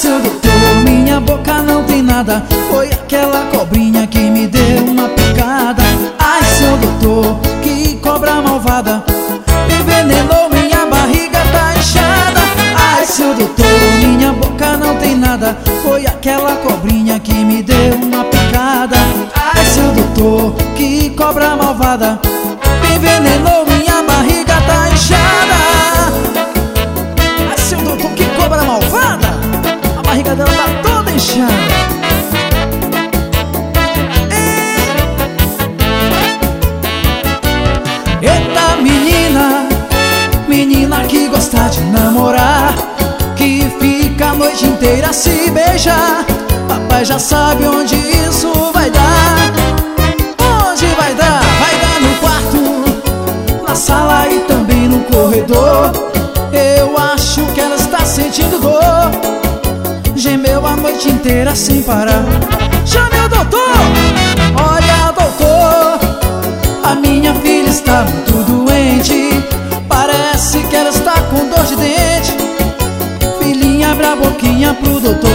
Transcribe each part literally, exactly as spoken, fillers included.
seu doutor, minha boca não tem nada. Foi aquela cobrinha que me deu uma picada. Ai, seu doutor, que cobra malvada, me envenenou, minha barriga tá inchada. Ai, seu doutor, minha boca não tem nada. Foi aquela cobrinha que me deu uma picada. Ai, seu doutor, que cobra malvada, me envenenou, minha barriga tá inchada. Ai, seu doutor, que cobra malvada, a barriga dela tá toda inchada. Eita menina, menina que gosta de namorar, que fica a noite inteira a se beijar. Papai já sabe onde isso vai dar. Onde vai dar? Vai dar no quarto, na sala e também no corredor. Eu acho que ela está sentindo dor. Gemeu a noite inteira sem parar. Chame o doutor! Olha, doutor, a minha filha está muito doente. Parece que ela está com dor de dente. Filhinha, abre a boquinha pro doutor.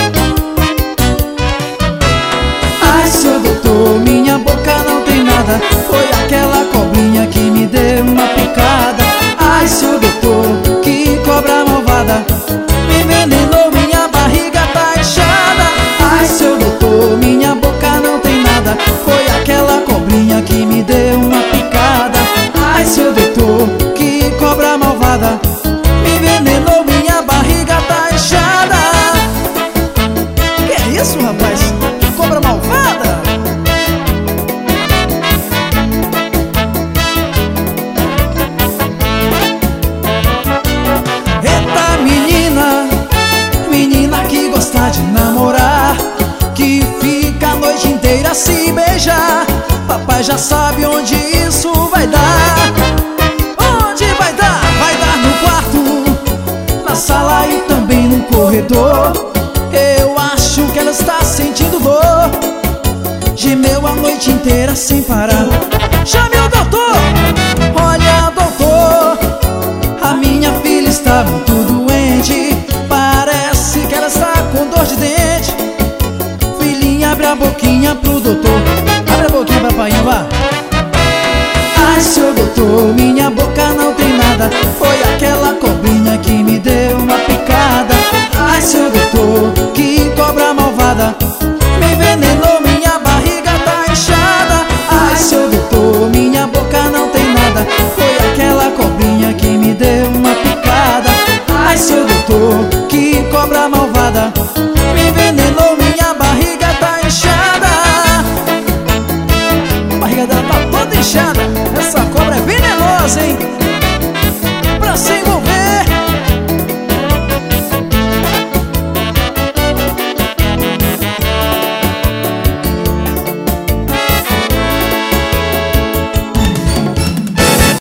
Ai, seu doutor, minha boca não tem nada. Foi aquela cobrinha que me deu uma picada. Ai, seu doutor, que cobra malvada, me envenenou, minha barriga tá inchada. Ai, seu doutor, minha boca não tem nada. Foi aquela cobrinha que me deu uma picada. Ai, seu doutor, que cobra malvada, me envenenou, minha barriga tá inchada. Que é isso, rapaz? Que cobra malvada? Eita menina, menina que gosta de namorar, que fica a noite inteira a se beijar. Papai já sabe onde isso vai dar. Onde vai dar? Vai dar no quarto, na sala e também no corredor. Eu acho que ela está sentindo dor. Gemeu a noite inteira sem parar. Chame o doutor! Olha, doutor, a minha filha está muito doente. Parece que ela está com dor de dente. Filhinha, abre a boquinha pro doutor. Abre a boquinha, papai, vá. Ai, seu doutor, minha boca não tem nada. Foi aquela cobrinha que me deu uma picada. Ai, seu doutor, que cobra malvada, me envenenou, minha barriga tá inchada. Ai, seu doutor, minha boca não tem nada. Foi aquela cobrinha que me deu uma picada. Ai, seu doutor, que cobra malvada,